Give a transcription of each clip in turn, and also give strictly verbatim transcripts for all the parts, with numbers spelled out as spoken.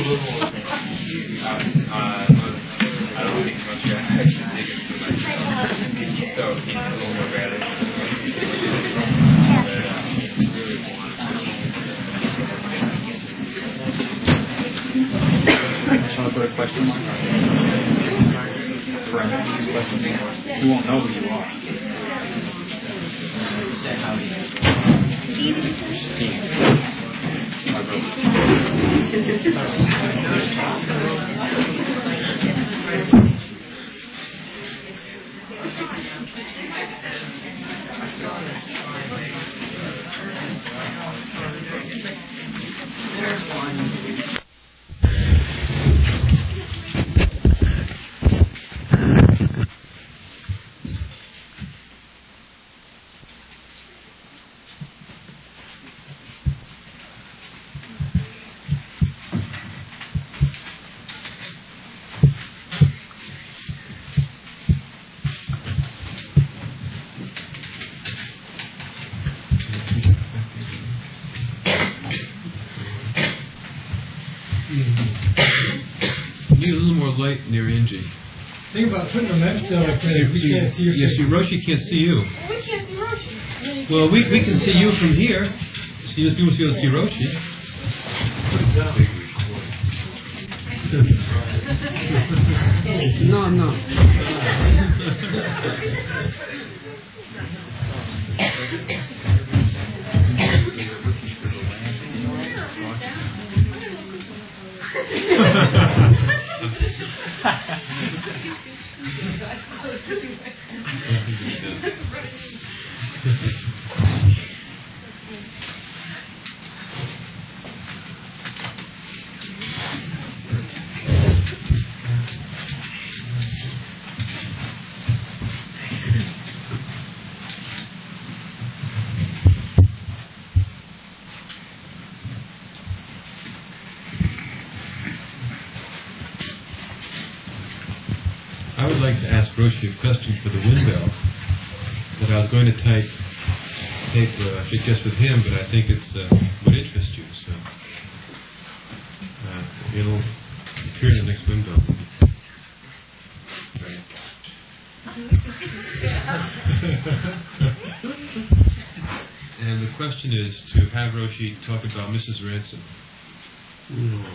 don't think much of actually dig into much. He's so he's a little more radical. Shall I put a question mark? Parentheses question mark. You won't know who you are. Steve. My brother. Light near Angie. Think about putting a map still like that. We can't see your Yes, face. Roshi can't see you. We can't see Roshi. Well, we we can see you from here. See, you can see see Roshi. No, no. I would like to ask Roshi a question for the wind bell that I was going to type, tape, uh, I think just with him, but I think it's uh, would interest you. So uh, it'll appear in the next wind bell. Right. And the question is to have Roshi talk about Missus Ransom. No.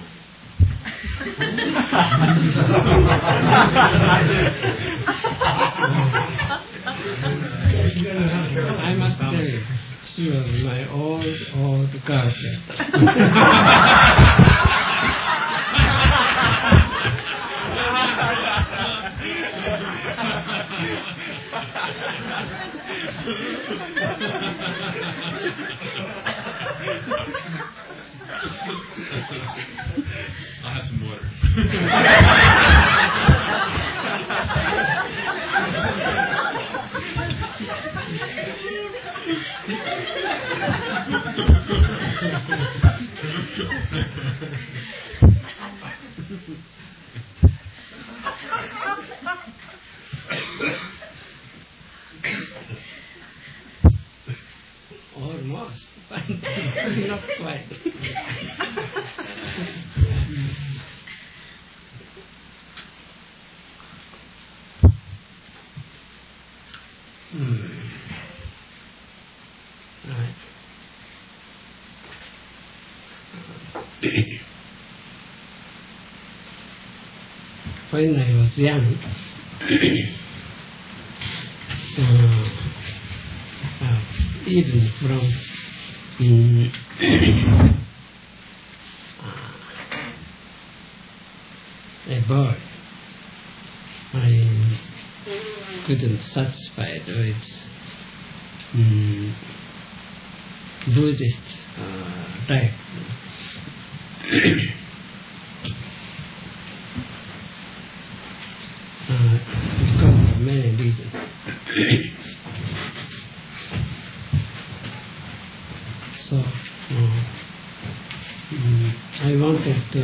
I must tell you, she was my old, old girlfriend. I'll have some water. Almost, but not quite. Hmm. Right. When I was young, uh, uh, even from um, uh, a boy, I couldn't satisfy with um, Buddhist uh, life. uh, because of many reasons. So uh, um, I wanted to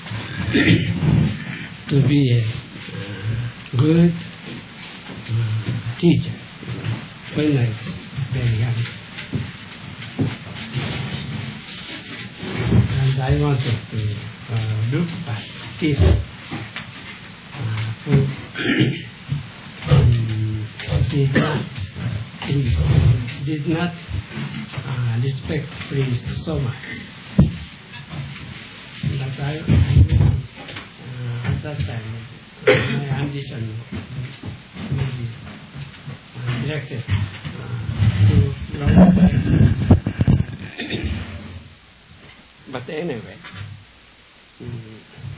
to be a uh, good uh, teacher when I was very young, and I wanted to uh, Rupa Stephen, uh, who um, did not priest, did not uh, respect priest so much. But I, I uh, at that time, my ambition maybe uh, directed uh, to wrong direction. But anyway, um,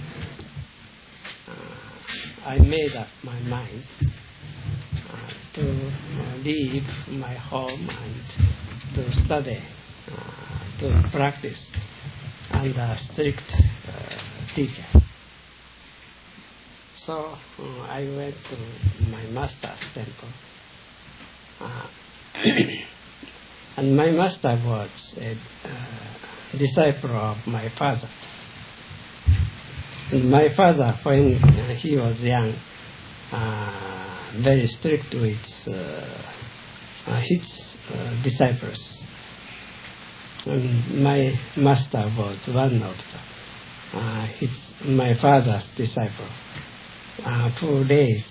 uh, I made up my mind uh, to uh, leave my home and to study, uh, to practice under a strict uh, teacher. So uh, I went to my master's temple. Uh, and my master was a uh, disciple of my father. And my father, when uh, he was young, uh, very strict with uh, uh, his uh, disciples. And my master was one of the, uh, his, my father's disciple, uh, who raised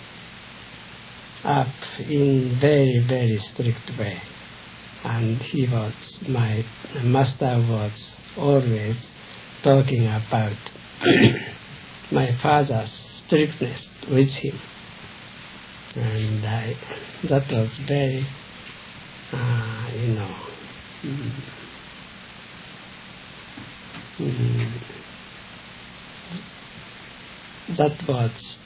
up in very, very strict way. And he was, my master was always talking about my father's strictness with him. And I, that was very, uh, you know, mm, mm, that was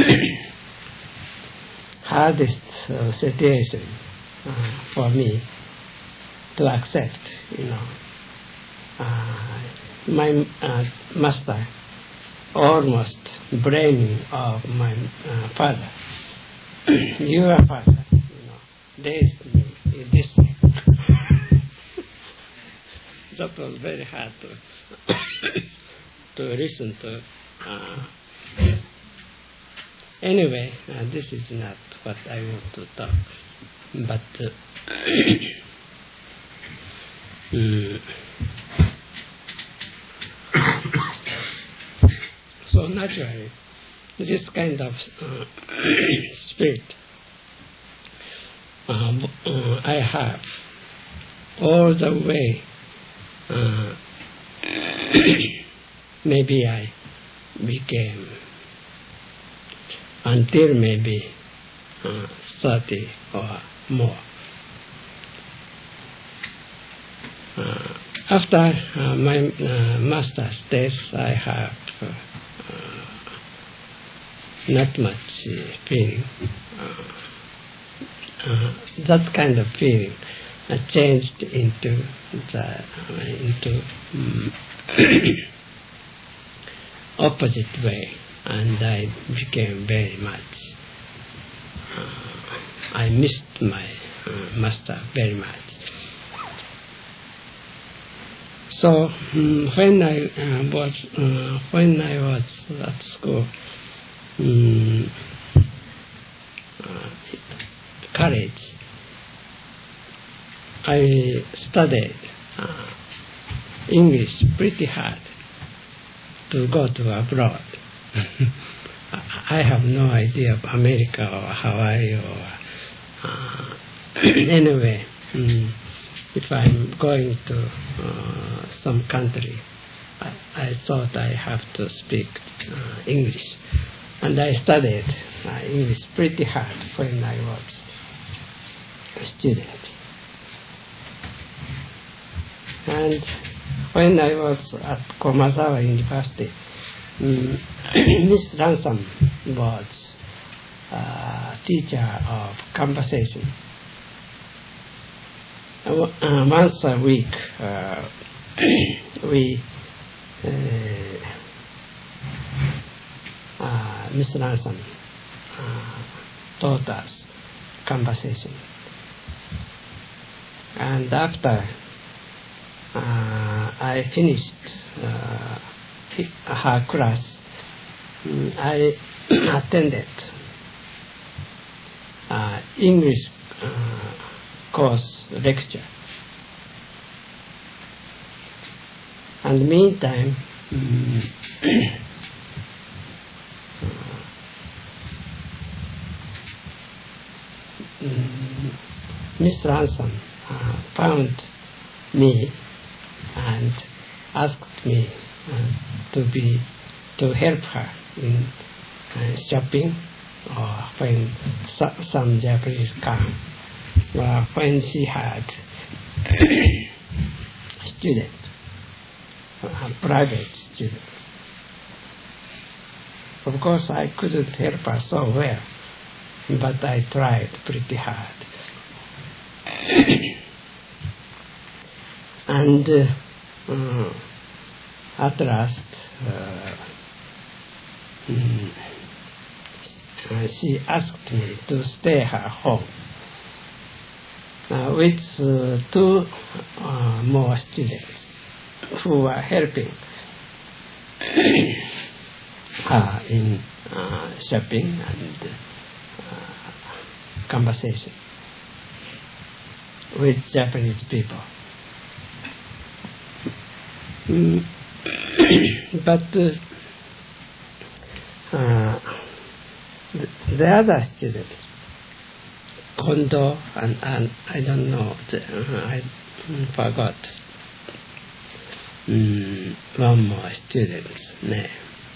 hardest uh, situation uh, for me to accept, you know. Uh, my uh, master almost blaming of my uh, father. Your father, you know, raised me in this way. That was very hard to to listen to. Uh, anyway, uh, this is not what I want to talk. But uh, mm, so naturally, this kind of uh, spirit uh, uh, I have all the way. Uh, maybe I became until maybe uh, thirty or more. Uh, after uh, my uh, master's death, I have uh, uh, not much uh, feeling. Uh, uh, that kind of feeling uh, changed into the uh, into um, opposite way, and I became very much. Uh, I missed my uh, master very much. So um, when I uh, was uh, when I was at school, um, uh, college, I studied uh, English pretty hard to go to abroad. I have no idea of America or Hawaii or uh, anyway. Um, if I'm going to uh, some country, I, I thought I have to speak uh, English, and I studied uh, English pretty hard when I was a student. And when I was at Komazawa University, um, Miss Ransom was uh, teacher of conversation. Uh, once a week, uh, we, uh, uh, Miss Ransom uh, taught us conversation. And after uh, I finished uh, her class, um, I attended uh, English uh, course lecture. And meantime, mm, mm, Miss Ransom uh, found me and asked me uh, to be to help her in uh, shopping, or when so, some Japanese come, or when she had student, a private student. Of course, I couldn't help her so well, but I tried pretty hard. And uh, uh, at last, uh, mm, uh, she asked me to stay her home uh, with uh, two uh, more students who were helping her in uh, shopping and uh, conversation with Japanese people. Mm. But uh, uh, the, the other students, Kondo and, and I don't know, the, uh, I forgot mm, one more student's name.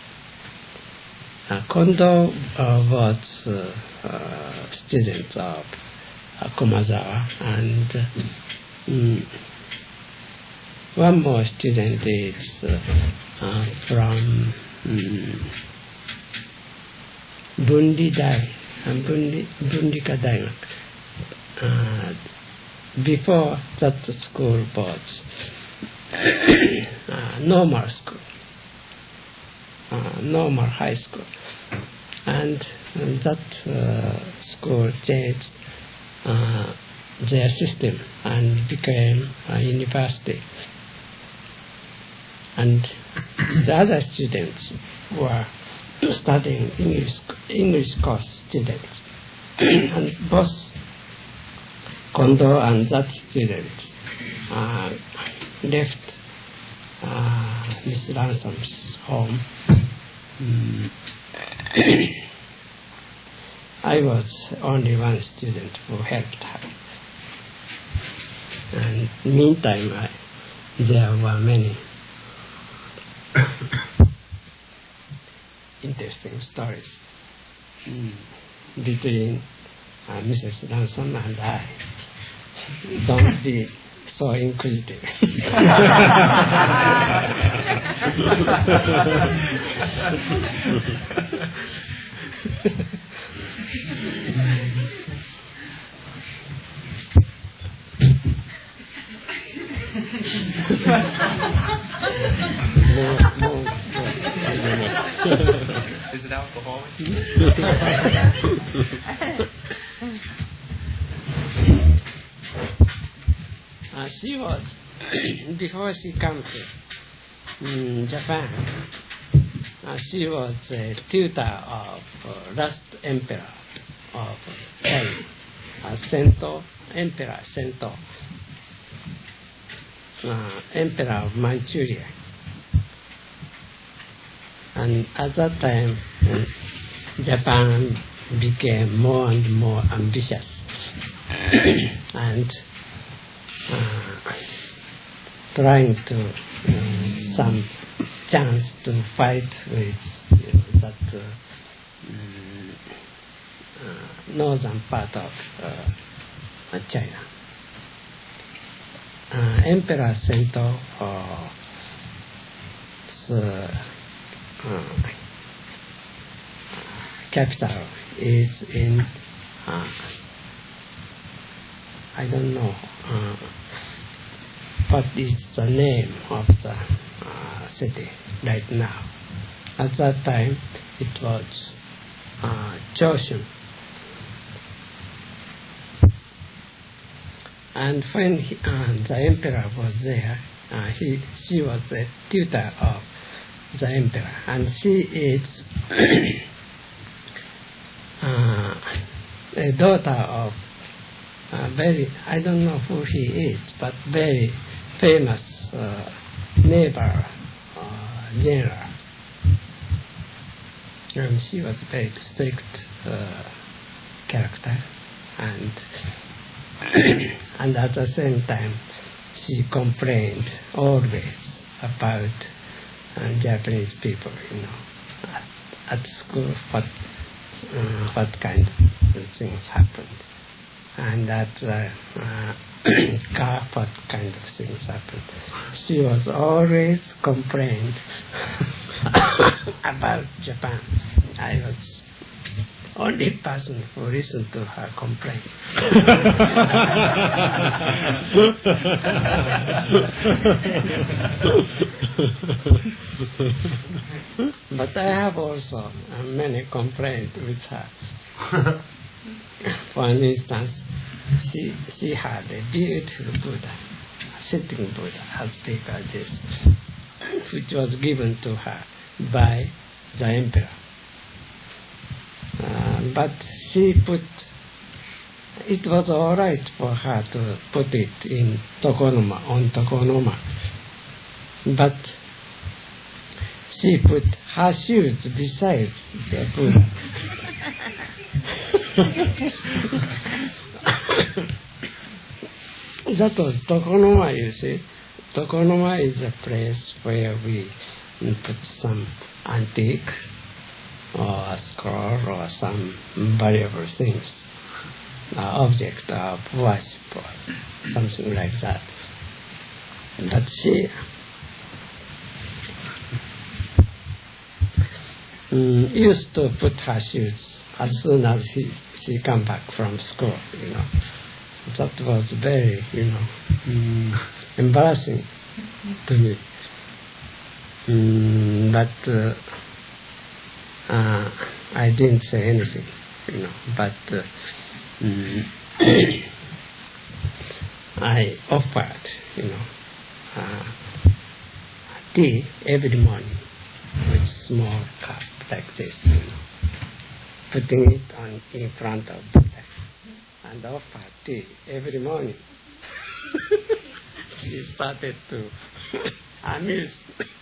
Uh, Kondo uh, was uh, uh, student of uh, Komazawa, and uh, mm, one more student is uh, uh, from um, Bundi Dai, uh, Bundi, Bundika Daimak. Uh, before that school was uh, normal school, uh, normal high school, and, and that uh, school changed uh, their system and became a university. And the other students were studying English, English course students. And both Kondo and that student uh, left uh, Miss Ransom's home. Mm. I was only one student who helped her. And meantime, I, there were many interesting stories mm, between uh, Missus Ransom and I. Don't be so inquisitive. no, no, no. Is it alcoholic? uh, she was, before she came to um, Japan, uh, she was a tutor of uh, last emperor of China, uh, Sento, Emperor Sento, uh, Emperor of Manchuria. And at that time, uh, Japan became more and more ambitious and uh, trying to uh, some chance to fight with you know, that uh, um, uh, northern part of uh, China. Uh, Emperor Sento uh, so, Uh, capital is in uh, I don't know uh, what is the name of the uh, city right now. At that time it was uh, Choshun. And when he, uh, the emperor was there, uh, he she was a tutor of the emperor, and she is uh, a daughter of a very, I don't know who he is, but very famous uh, neighbor uh, general. And she was a very strict uh, character, and and at the same time, she complained always about uh, Japanese people, you know, at, at school, what uh, what kind of things happened, and at the uh, car, what kind of things happened. She was always complained about Japan. I was only person who listened to her complaint. But I have also uh, many complaints with her. For instance, she she had a beautiful Buddha, a sitting Buddha, as big as this, which was given to her by the emperor. Uh, but she put, it was all right for her to put it in tokonoma, on tokonoma. But she put her shoes beside the Buddha. That was tokonoma, you see. Tokonoma is a place where we put some antique or a scroll or some valuable things, uh, object of worship or something like that. But she um, used to put her shoes as soon as she, she come back from school, you know. That was very, you know, um, embarrassing to me. Um, but uh, uh, I didn't say anything, you know. But uh, um, I offered, you know, uh, tea every morning with small cup like this, you know, putting it on in front of Buddha, and offered tea every morning. She started to amuse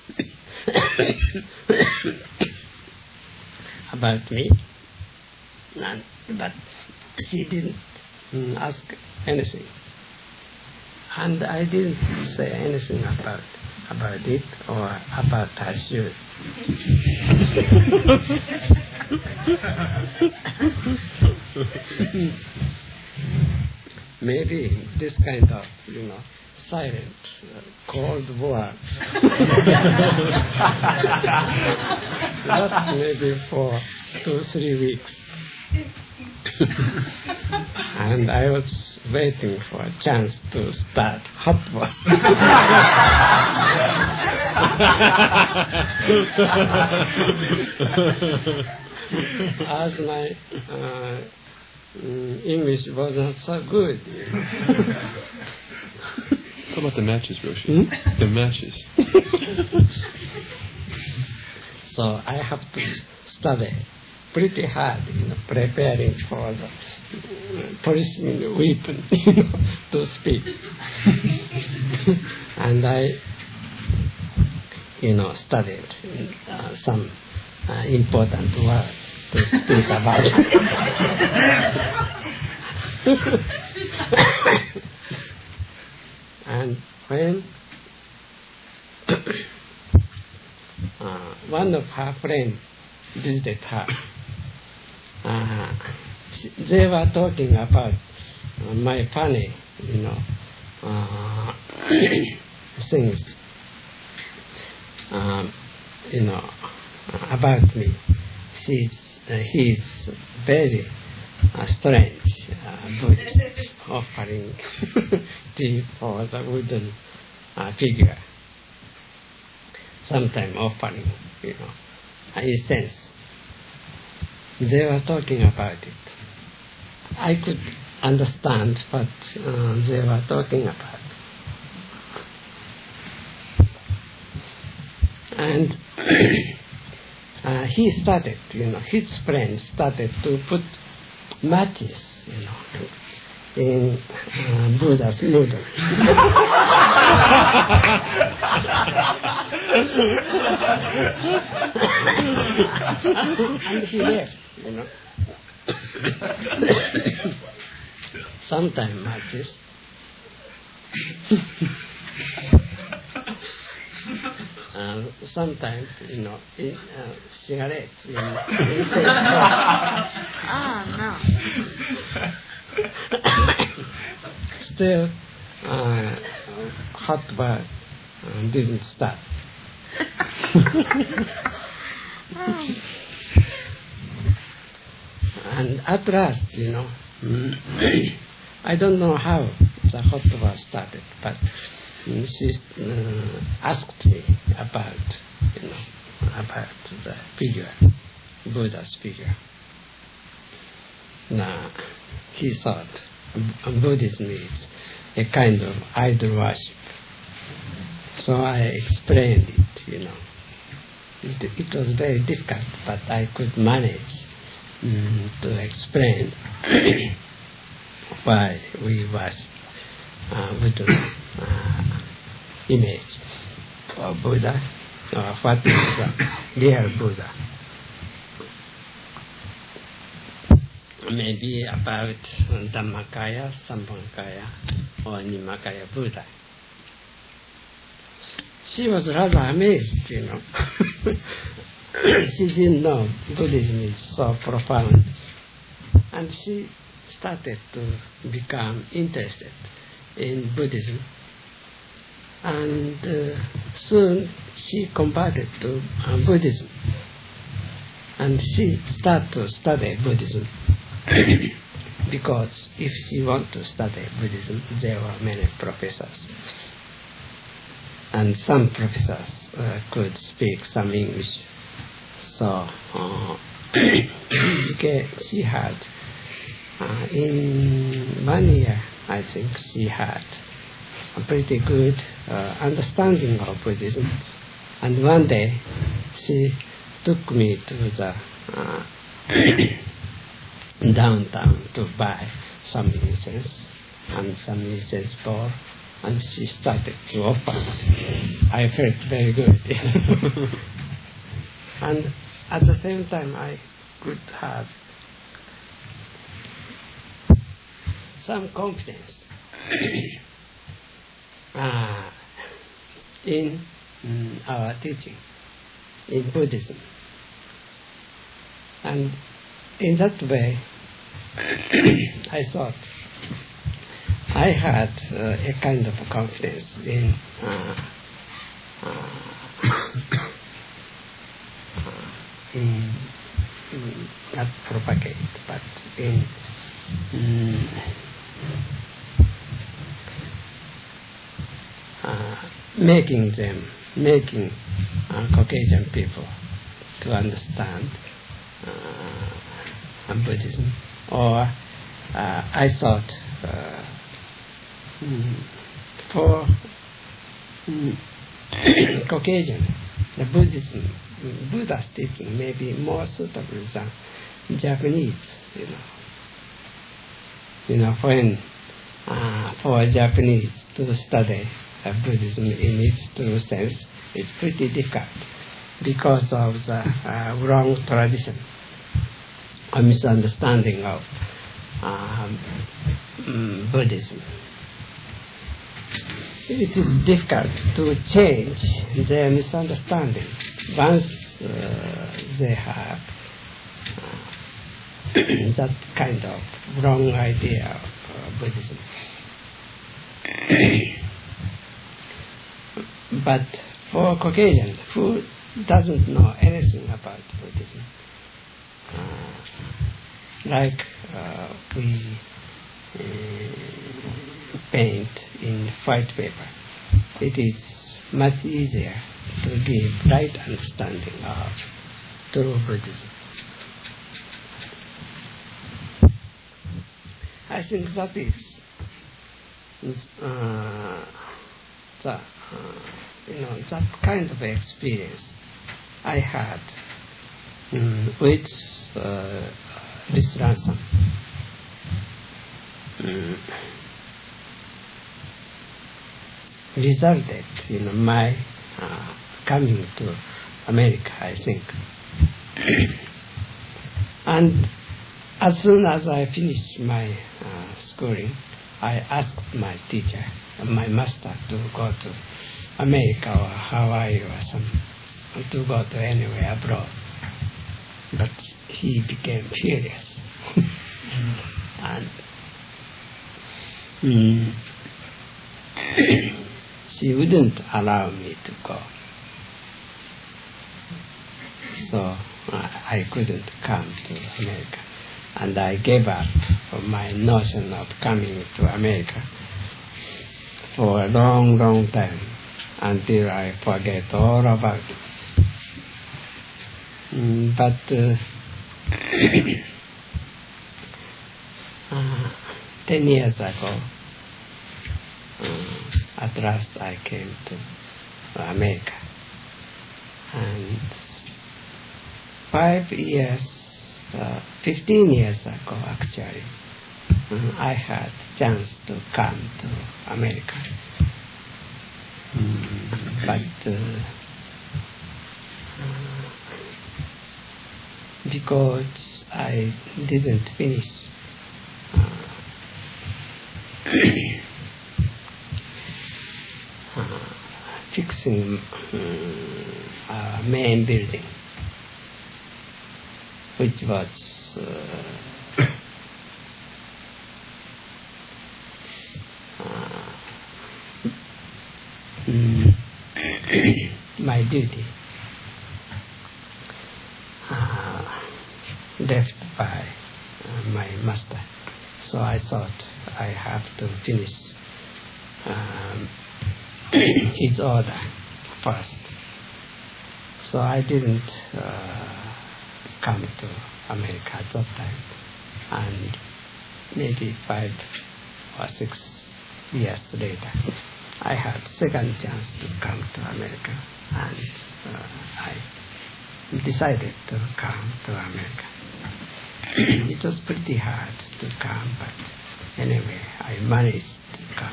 about me, and, but she didn't mm, ask anything, and I didn't say anything about about it or about her shoes. Maybe this kind of, you know, silent, uh, cold war last maybe for two, three weeks. And I was waiting for a chance to start hot war. As my uh, English was not so good. How about the matches, Roshi? Hmm? The matches. So I have to study pretty hard, you know, preparing for the policeman weapon, you know, to speak. And I, you know, studied uh, some uh, important words to speak about. And when uh, one of her friends visited her, uh, they were talking about uh, my funny, you know, uh, things, um, you know, about me. She's, uh, he's very uh, strange, uh, Buddhist, offering tea for the wooden uh, figure. Sometimes offering, you know, incense. They were talking about it. I could understand what uh, they were talking about. And uh, he started, you know, his friends started to put matches, you know, in uh, Buddha's noodle. And he left, you know. Sometime like this. Uh, sometimes, you know, in, uh, cigarettes in, in Oh, no. Still, uh, hot bath uh, didn't start. And at last, you know, I don't know how the hot bath started, but she uh, asked me about, you know, about the figure, Buddha's figure. Now, he thought Buddhism is a kind of idol worship. So I explained it, you know. It, it was very difficult, but I could manage um, to explain why we worship uh, Buddha's uh, image for Buddha, or what is the real Buddha. Maybe about Dhammakaya, Sambhogakaya, or Nimmakaya Buddha. She was rather amazed, you know. She didn't know Buddhism is so profound. And she started to become interested in Buddhism. And uh, soon she converted to uh, Buddhism. And she started to study Buddhism. Because if she wanted to study Buddhism, there were many professors. And some professors uh, could speak some English. So uh, she had, uh, in one year, I think she had a pretty good uh, understanding of Buddhism. And one day she took me to the uh, downtown to buy some incense and some incense ball, and she started to open. I felt very good. And at the same time I could have some confidence uh, in mm, our teaching, in Buddhism. And in that way, I thought I had uh, a kind of confidence in uh, uh, in, in not propagate, but in um, uh, making them, making uh, Caucasian people to understand uh, Buddhism. Or uh, I thought uh, mm, for mm, Caucasian, the Buddhism, Buddha's teaching may be more suitable than Japanese, you know. You know, when uh, for Japanese to study uh, Buddhism in its true sense, it's pretty difficult because of the uh, wrong tradition, a misunderstanding of um, Buddhism. It is difficult to change their misunderstanding once uh, they have uh, that kind of wrong idea of uh, Buddhism. But for Caucasian, who doesn't know anything about Buddhism, uh, like uh, we uh, paint in white paper, it is much easier to give right understanding of true Buddhism. I think that is uh, the, uh, you know, that kind of experience I had um, with uh, this ransom. um, resulted in my uh, coming to America, I think. And as soon as I finished my uh, schooling, I asked my teacher, my master, to go to America or Hawaii or some, to go to anywhere abroad. But he became furious. And mm, she wouldn't allow me to go. So uh, I couldn't come to America. And I gave up on my notion of coming to America for a long, long time, until I forget all about it. Mm, but uh, uh, ten years ago, uh, at last I came to America. And five years, uh, fifteen years ago actually, uh, I had chance to come to America. Mm, but uh, uh, because I didn't finish uh, uh, fixing um, our main building, which was uh, uh, mm, my duty, uh, left by uh, my master. So I thought I have to finish um, his order first. So I didn't uh, come to America at that time. And maybe five or six years later, I had second chance to come to America, and uh, I decided to come to America. It was pretty hard to come, but anyway, I managed to come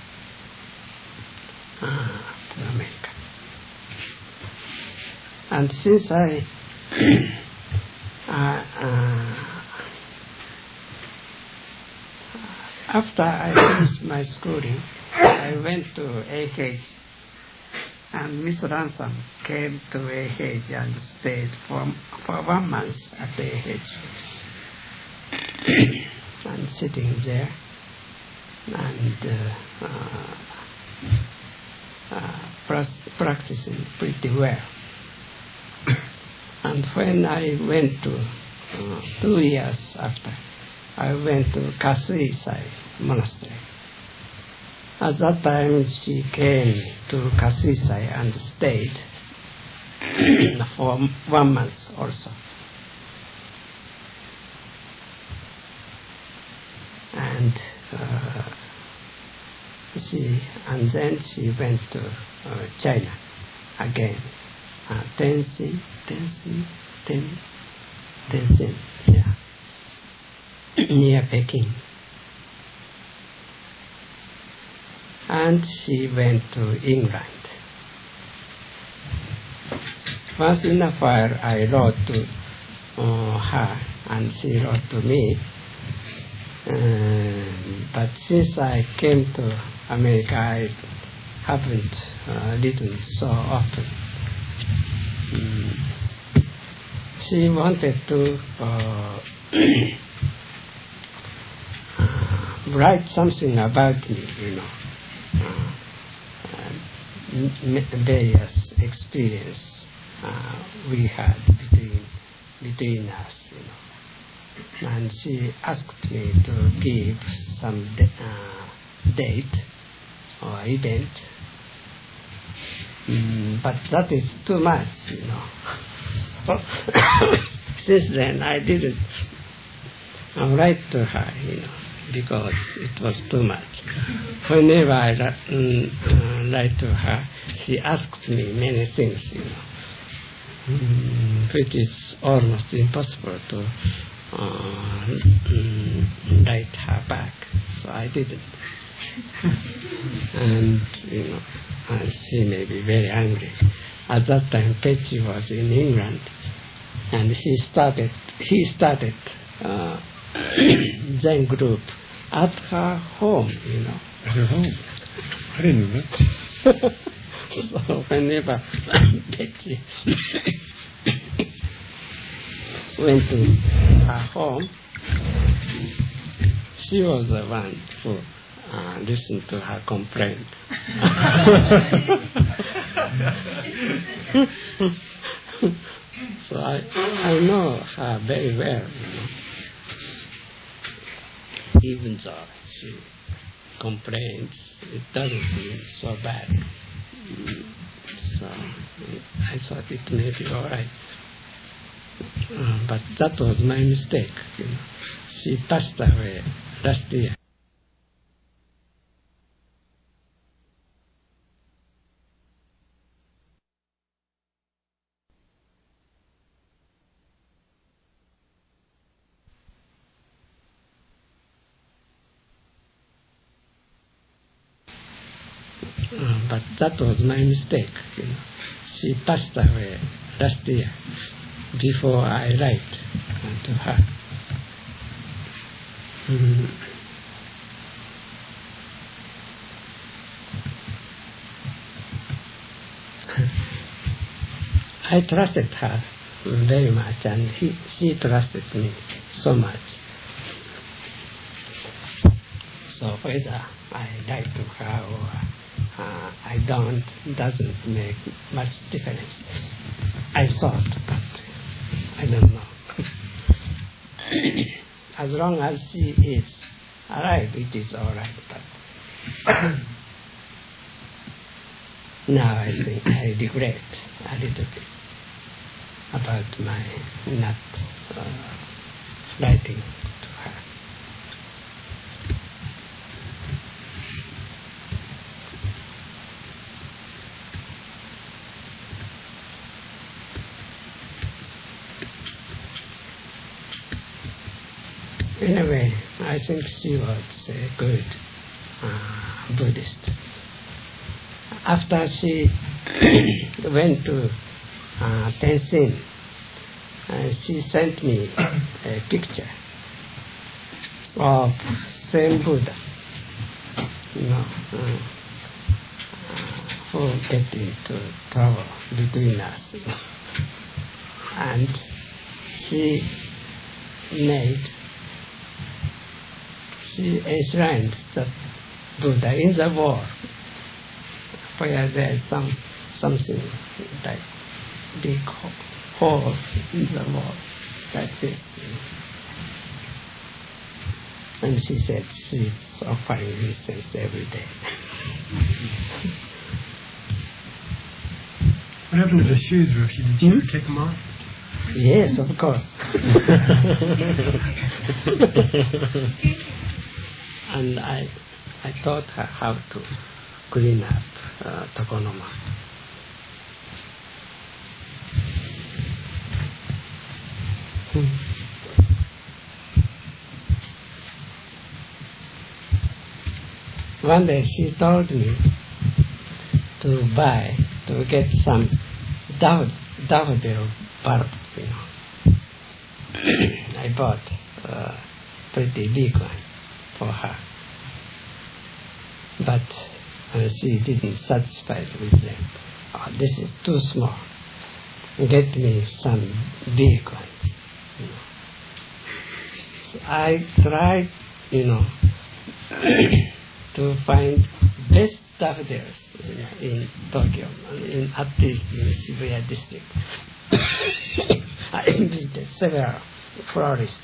uh, to America. And since I uh, uh, after I finished my schooling, I went to A H, and Miss Ransom came to A H and stayed for, for one month at A H. And sitting there and uh, uh, uh, pra- practicing pretty well. And when I went to, uh, two years after, I went to Kasui-sai Monastery. At that time, she came to Kasui-sai and stayed for one month also. And uh, she, and then she went to uh, China again. Uh, Tenzin, Tenzin, Ten, Tenzin, yeah, near Peking. And she went to England. Once in a while, I wrote to uh, her, and she wrote to me. Uh, but since I came to America, I haven't uh, written so often. Mm. She wanted to uh, uh, write something about me, you know, uh, uh, various experience uh, we had between between us, you know. And she asked me to give some de- uh, date or event, mm, but that is too much, you know. So since then I didn't uh, write to her, you know, because it was too much. Whenever I mm, uh, write to her, she asks me many things, you know, mm, which is almost impossible to uh, mm, write her back, so I didn't. And, you know, uh, she may be very angry. At that time, Petty was in England, and she started, he started uh, Zen group at her home, you know. At her home? I didn't know that. So whenever Petty went to her home, she was the one who uh, listened to her complaint. So I, I know her very well, you know. Even though she complains, it doesn't mean so bad. So I thought it may be all right. Uh, but that was my mistake, you know. She passed away last year. Uh, but that was my mistake, you know. She passed away last year before I write uh, to her. Mm. I trusted her very much, and he, she trusted me so much. So whether I write to her or uh, I don't, doesn't make much difference. I thought, but I don't know. As long as she is alive, it is all right. But now I think I regret a little bit about my not uh, writing to her. Anyway, I think she was a good uh, Buddhist. After she went to uh, Tenzin, uh, she sent me a picture of same Buddha, you know, uh, uh, who get into trouble between us. And she made She enshrined the Buddha in the wall, where there is some something like big hole in the wall, like this. And she said she's offering incense every day. What happened to the shoes, Roshi? Did you Hmm? ever take them off? Yes, of course. And I, I taught her how to clean up uh, tokonoma. Hmm. One day she told me to buy, to get some daffodil daffodil bulb, you know. I bought a pretty big one for her, but uh, she didn't satisfied with them. Oh, this is too small. Get me some big ones. You know. So I tried, you know, to find best daffodils in, in Tokyo, in, at least in Shibuya district. I visited several florists,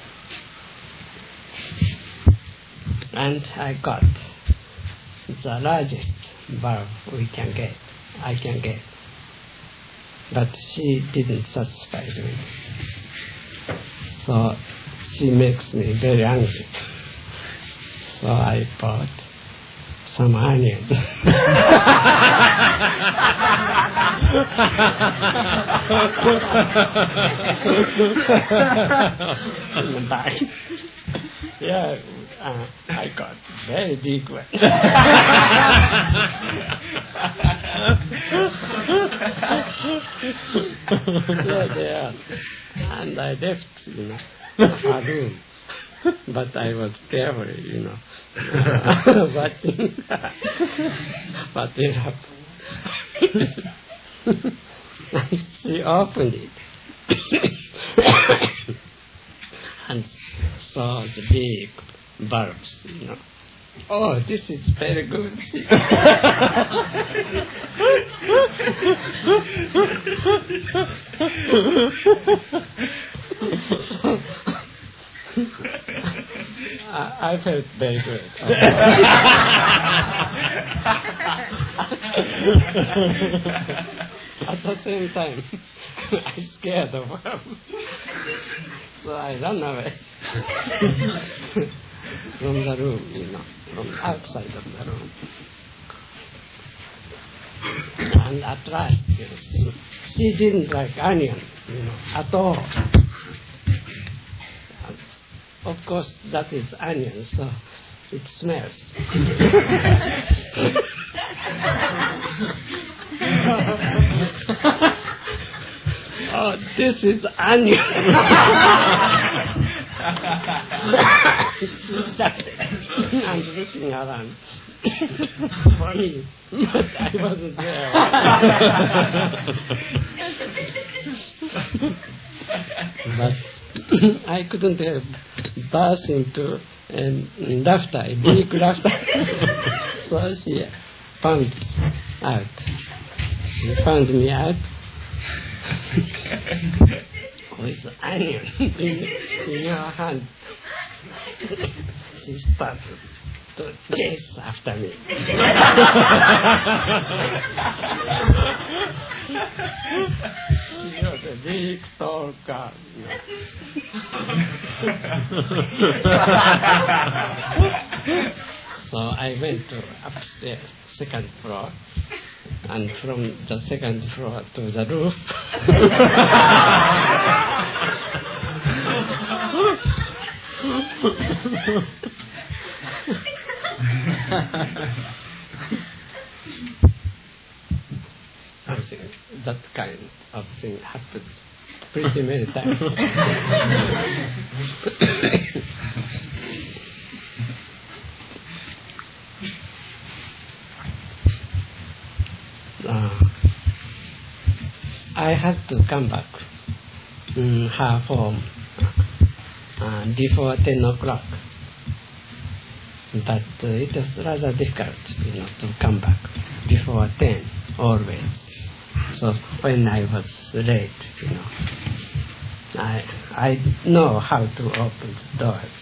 and I got the largest bulb we can get, I can get. But she didn't satisfy me. So she makes me very angry. So I bought some onion. In the bag. Yeah, uh, I got very big one. Yeah, they are. And I left, you know, a room. But I was careful, you know, watching what will happen. And she opened it and saw the big bulbs, you know. Oh, this is very good. I, I felt very good. At the same time, I scared of her. So I ran away from the room, you know, from outside of the room. And at last, you know, she, she didn't like onion, you know, at all. Of course, that is onion, so it smells. Oh, this is onion. She sat and looking around for me, but I wasn't there. But I couldn't have burst into um, laughter, big laughter. So she found out. She found me out with onion in, in her hand. She started to chase after me. She was a big, tall girl. So I went to upstairs, second floor, and from the second floor to the roof. Something, that kind of thing happens pretty many times. uh, I had to come back in her home uh, before ten o'clock. But uh, it was rather difficult, you know, to come back before ten, always. So when I was late, you know, I I know how to open the doors.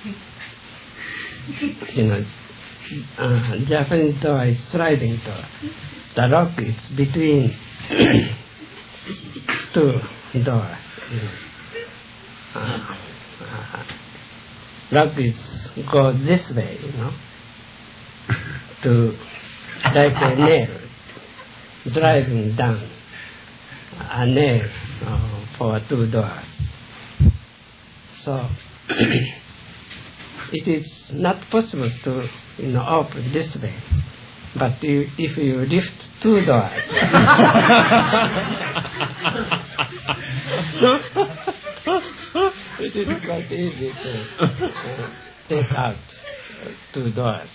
You know, uh, Japanese door is sliding door. The lock is between two doors. You know. uh, uh, lock is go this way, you know, to like a nail. Driving down a nail uh, for two doors. So it is not possible to, you know, open this way. But you, if you lift two doors, it is quite easy to uh, take out two doors.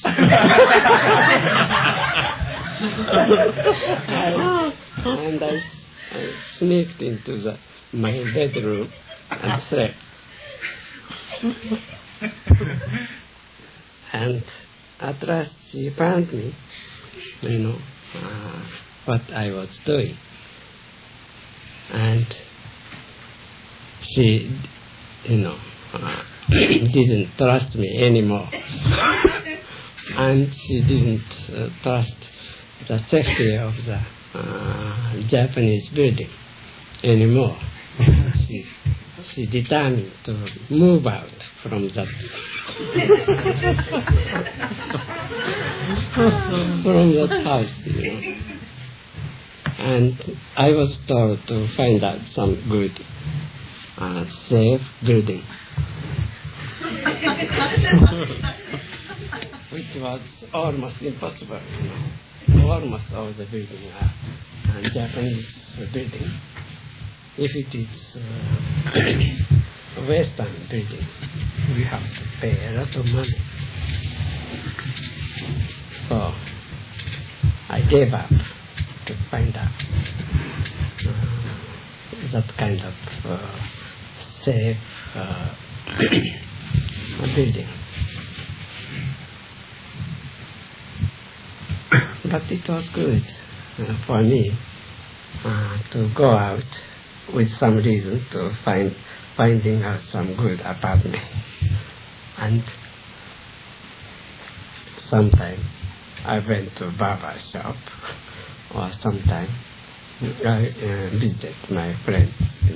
And I, I sneaked into the, my bedroom and slept. And at last she found me, you know, uh, what I was doing. And she, you know, uh, didn't trust me anymore. And she didn't uh, trust the safety of the uh, Japanese building anymore. She she determined to move out from that from that house, you know. And I was told to find out some good, uh, safe building, which was almost impossible, you know. Almost all the buildings are uh, Japanese building. If it is uh, Western building, we have to pay a lot of money. So I gave up to find out uh, that kind of uh, safe uh, building. But it was good uh, for me uh, to go out with some reason to find finding out some good apartment. And sometime I went to barber shop, or sometime I uh, visited my friends, you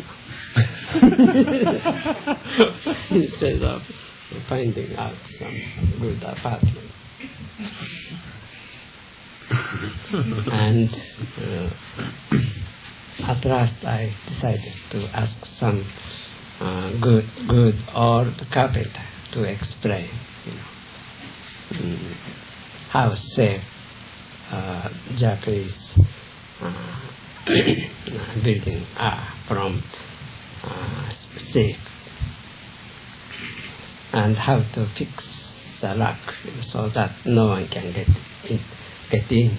know. Instead of finding out some good apartment. And uh, at last I decided to ask some uh, good, good old carpenter to explain, you know, um, how safe uh, Japanese uh, buildings are from uh, thief, and how to fix the lock so that no one can get in. Get in.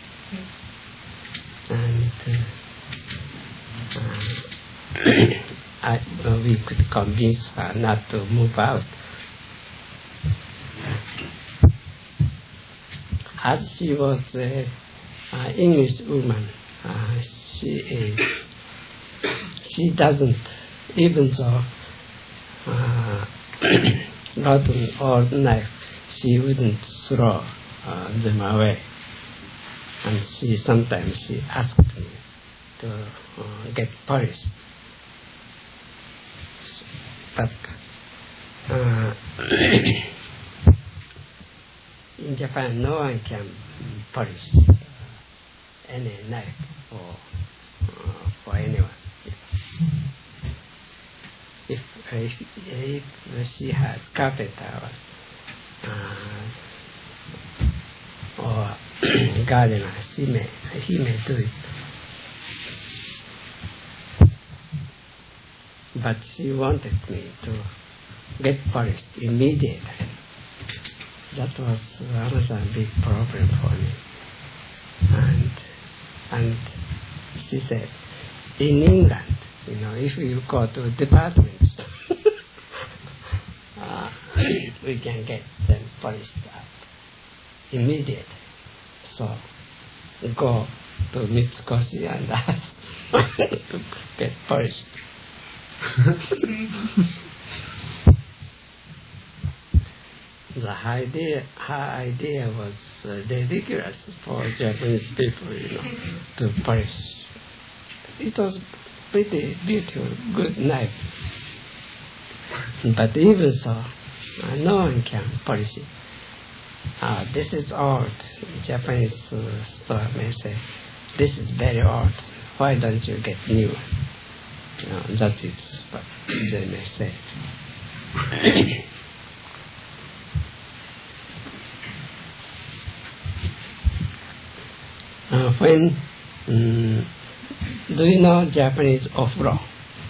And uh, uh, I, uh, we could convince her not to move out. As she was an uh, English woman, uh, she uh, she doesn't, even though uh, rotten or knife, she wouldn't throw uh, them away. And she sometimes she asked me to uh, get polished. But uh, in Japan, no one can polish uh, any knife for uh, for anyone. If if, if she has carpenter uh, or gardener, she may he may do it. But she wanted me to get polished immediately. That was another big problem for me. And and she said, in England, you know, if you go to departments, uh, we can get them polished up immediately. So go to Mitsukoshi and ask to get polished. The idea, her idea was uh, ridiculous for Japanese people, you know, to polish. It was pretty beautiful, good knife. But even so, uh, no one can polish it. Uh, this is old. Japanese uh, store may say, this is very old. Why don't you get new? You know, that is what they may say. uh, when um, do you know Japanese ofuro?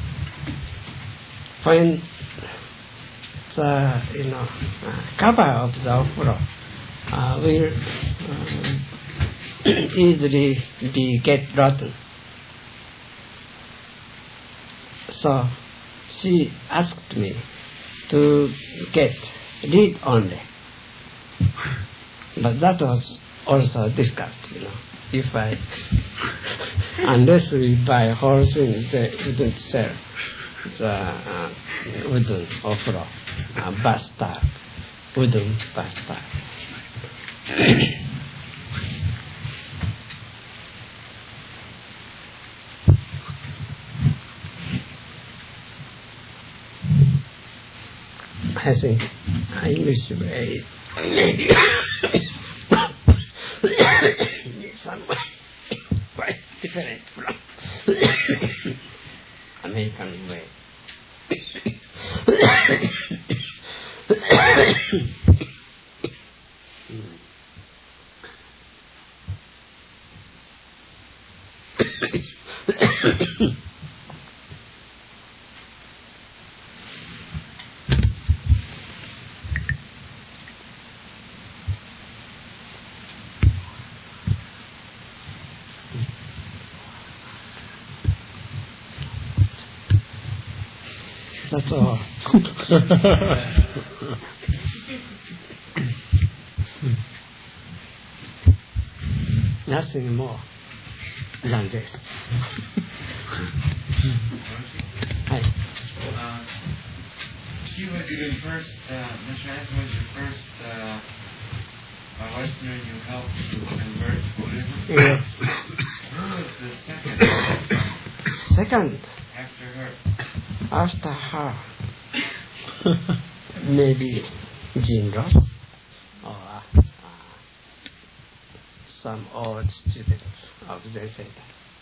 When the you know uh, cover of the ofuro uh, will uh, easily be get rotten. So she asked me to get reed only, but that was also difficult, you know. If I, unless we buy whole thing, they wouldn't sell the uh, wooden ofuro, uh, bathtub, wooden bathtub. I think English way maybe in some way quite different from American way. That's all. Nothing more than this. Hi. Uh, you was your first, uh, Mister Anthony was your first uh, uh, Westerner you helped to convert to Buddhism? Yeah. Who was the second? Second, After her? after her, maybe Jean Ross or uh, some old students of Zen Center.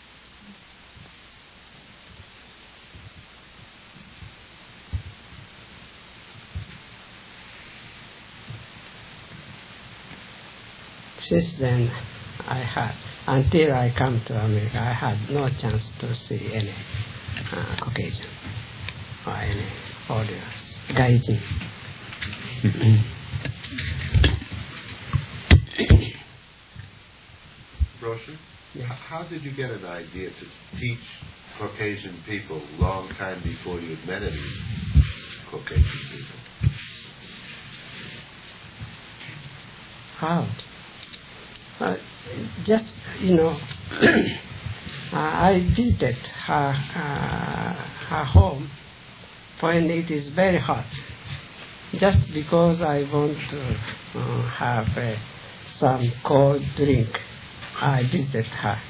Since then, I had, until I come to America, I had no chance to see any uh, Caucasian or any foreigners, Gaijin. Roshi, Yes. how did you get an idea to teach Caucasian people long time before you had met any Caucasian people? How? Uh, just, you know, uh, I visited her, uh, her home when it is very hot, just because I want to uh, have uh, some cold drink. I visited her.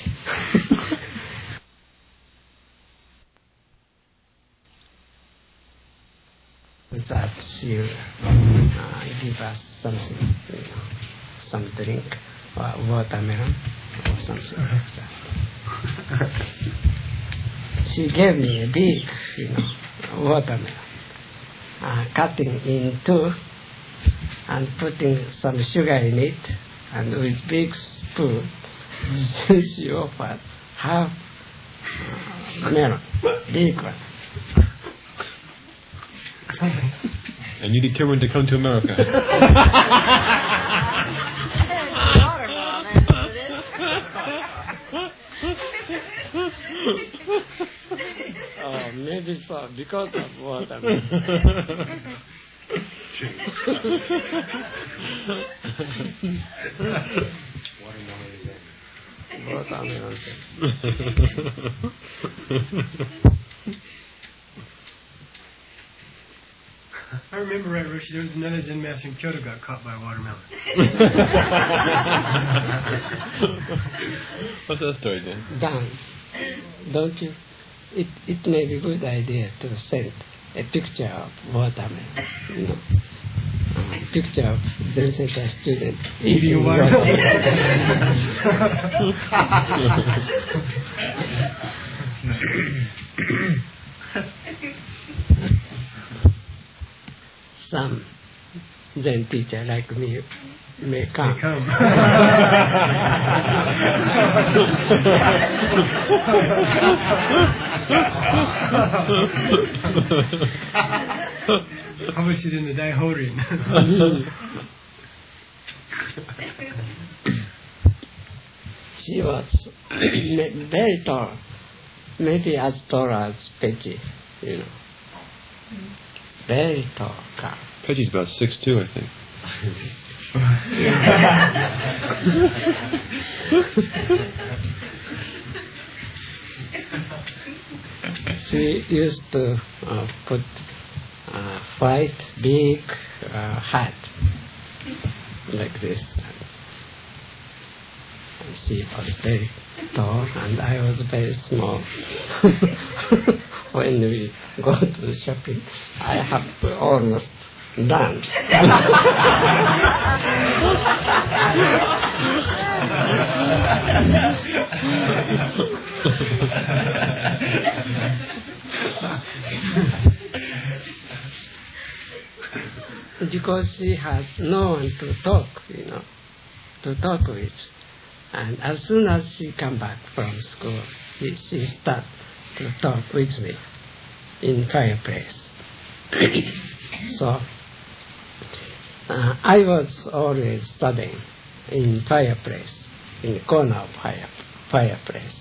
That she uh, give us something, you know, some drink, or watermelon, or something like that. She gave me a big, you know, watermelon, uh, cutting in two, and putting some sugar in it, and with big spoon, she offered half uh, melon, big one. And you determined to come to America. Oh, maybe so, because of watermelon. Watermelon. I remember right, Roshi, there was another Zen master in Kyoto got caught by a watermelon. What's that story, Dan? Dan, don't you? It it may be a good idea to send a picture of watermelon, you know, a picture of Zen Center student Eating watermelon. Some Zen teacher like me may come. They come. Publish it in the Daihorin. She was very tall, maybe as tall as Peggy, you know. Very tall girl. Peggy's about six two, I think. She used to uh, put uh, white big uh, hat like this. And she was very tall and I was very small. When we go to shopping, I have to almost dance. Because she has no one to talk, you know, to talk with. And as soon as she come back from school, she, she start to talk with me in fireplace. So uh, I was always studying in fireplace, in the corner of fire, fireplace.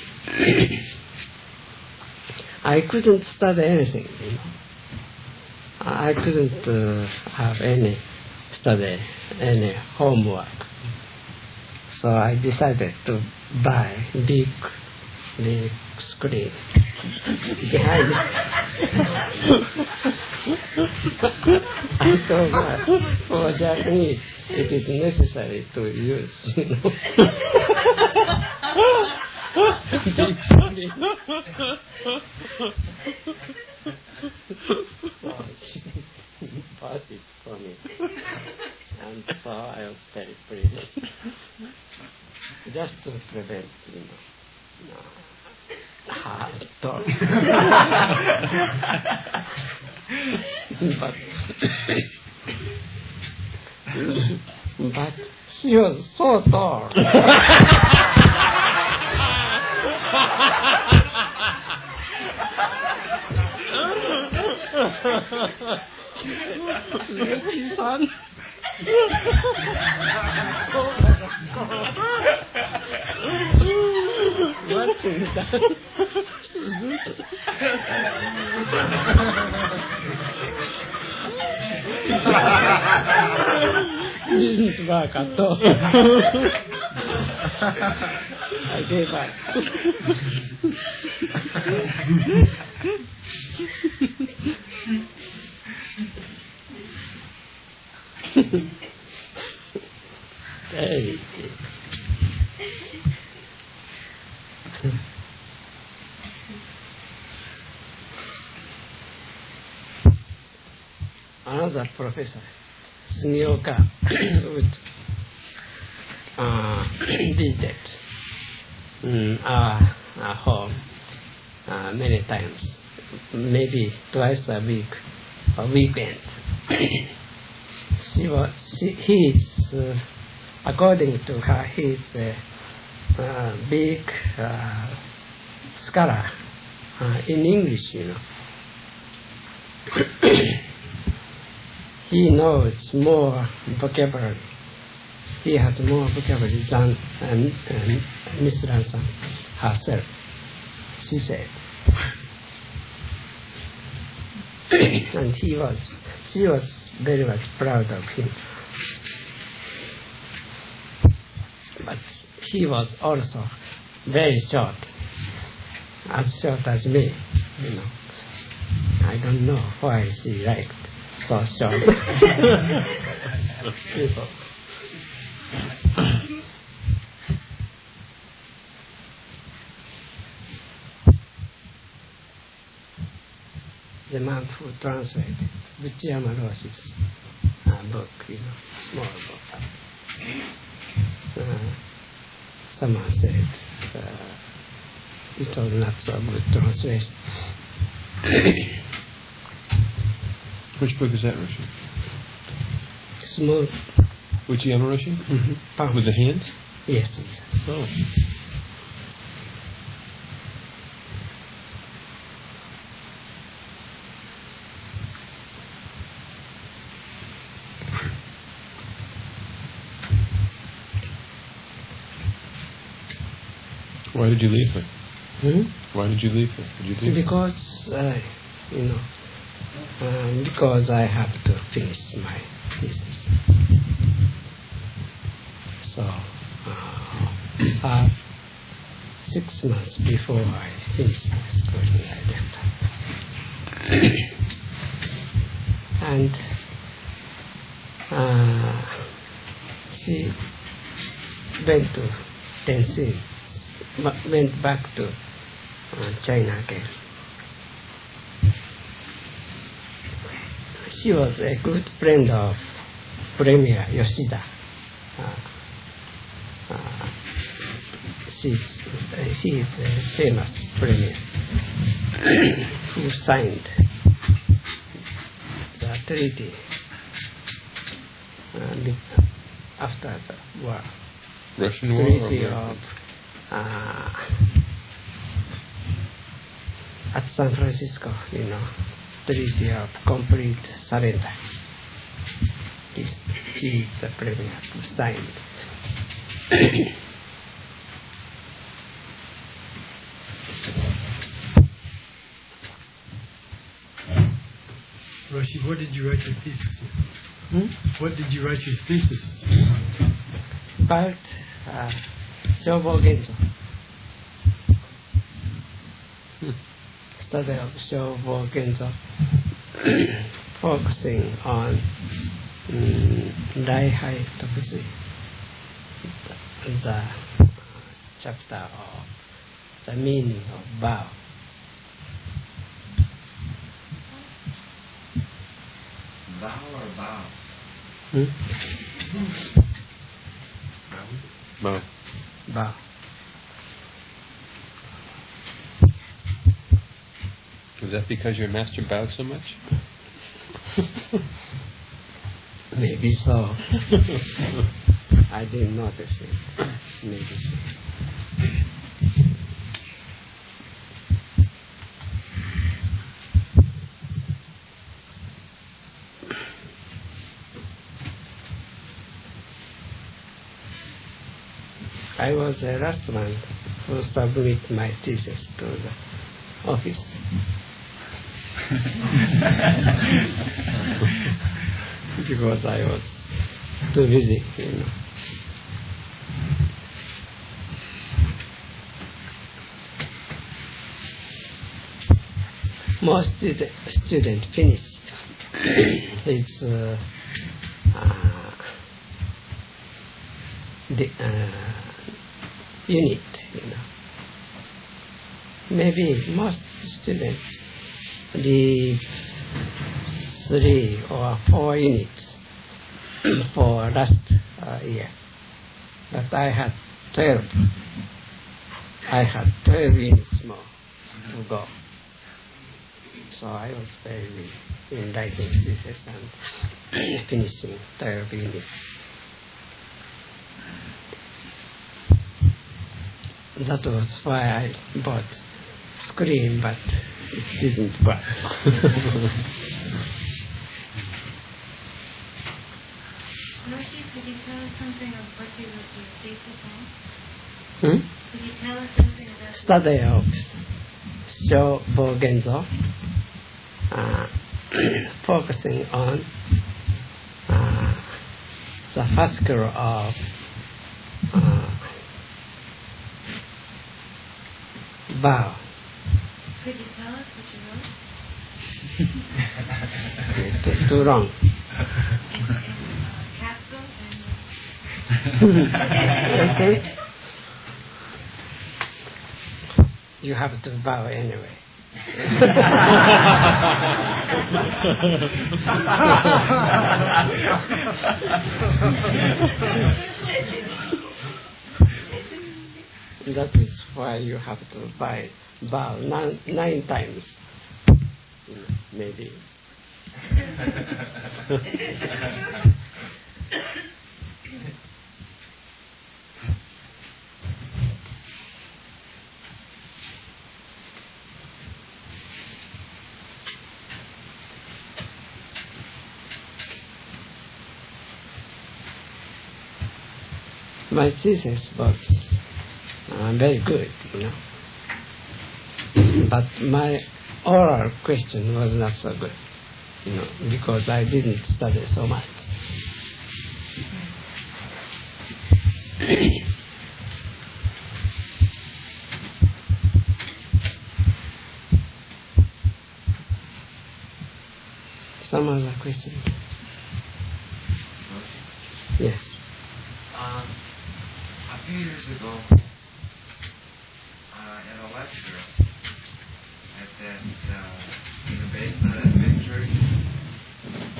I couldn't study anything, you know. I couldn't uh, have any study, any homework. So I decided to buy big, big screen behind. I thought that for Japanese it is necessary to use, you know. Big screen. So she bought it for me, and so I was very pleased. Just to prevent, you know, hard talk. but, but she was so tall. Son. What is that? Didn't work at all. I gave up. Very good. Another professor, Sugioka, would uh, visit um, our, our home uh, many times, maybe twice a week, a weekend. She was, she, he is, uh, according to her, he is a uh, big uh, scholar uh, in English, you know. He knows more vocabulary. He has more vocabulary than um, um, Miss Ransom herself, she said. And he was, she was very much proud of him. But he was also very short, as short as me, you know. I don't know why she liked so short people. The man who translated Buchiyama Roshi's uh, book, you know, small book. Uh, someone said uh, it was not so good translation. Which book is that, Roshi? Small. Uchiyama Roshi? Mm-hmm. With the hands? Yes, yes. Oh. Why did you leave her? Hmm? Why did you leave her? Did you leave because, uh, you know, um, because I have to finish my thesis. So, uh, uh, six months before I finished my schooling, I left her. And uh, she went to Tennessee. Went back to uh, China again. she was a good friend of Premier Yoshida. Uh, uh, she's, uh, she is a famous premier who signed the treaty uh, after the war. Russian war? Treaty or of uh, at San Francisco, you know, treaty of complete surrender. He, he is the premier who signed. Roshi, what did you write your thesis Hmm? in? What did you write your thesis? About uh, Shobo Genzo. Study of Shobo Genzo, focusing on um, Daihai Tokusui, the uh, chapter of the meaning of vow. Bow or bow? Hmm? Bow. Vow. Is that because your master bowed so much? Maybe so. I didn't notice it. Maybe so. I was the last one who submit my thesis to the office. Because I was too busy, you know. Most student, student finish his uh, uh, the, uh, unit, you know. Maybe most students leave three or four units for last uh, year. But I had twelve. I had twelve units more to go. So I was very busy in writing thesis and finishing twelve units. That was why I bought screen, but it didn't work. Roshi, could you tell us something of what you wrote your thesis on? Hmm? Could you tell us something about Study of Shobo Genzo, uh, focusing on uh, the fascicle of uh, vow. Could you tell us what you wrote? too, too long. In, in uh, capsule and You have to bow anyway. That is why you have to buy, bow nine, nine times, maybe. My thesis was uh, very good, you know. But my oral question was not so good, you know, because I didn't study so much. Some other questions? Yes. Um, a few years ago, uh, in a lecture at that, uh, in the basement of that big church,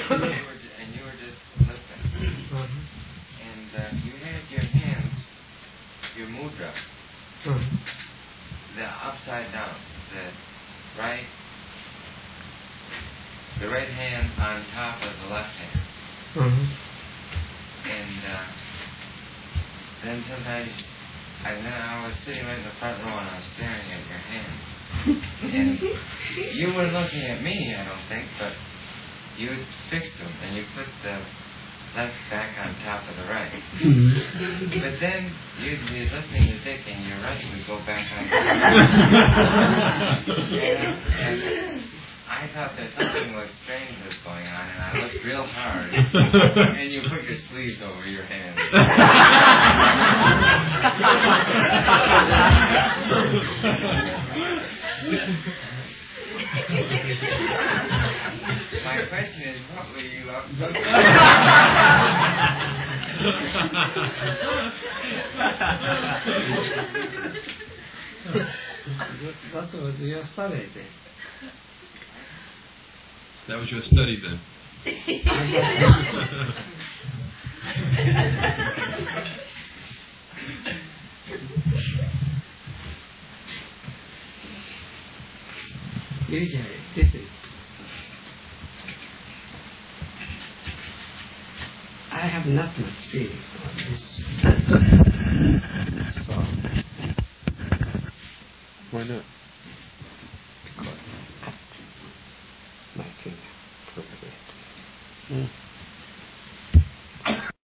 and you were, ju- and you were just listening. Uh-huh. And uh, you had your hands, your mudra, Uh-huh. the upside down, the right, the right hand on top of the left hand. Uh-huh. And uh, then sometimes, and then I was sitting right in the front row and I was staring at your hands. And you were looking at me, I don't think, but you had fixed them and you put the left back on top of the right. Mm-hmm. But then you'd be listening to Dick and your right would go back on top. and, and I thought that something was strange was going on, and I looked real hard. And you put your sleeves over your hands. My question is, what were you up to? What was your study then? That was your study then. Usually, this is. I have not much feeling on this. So, Why not?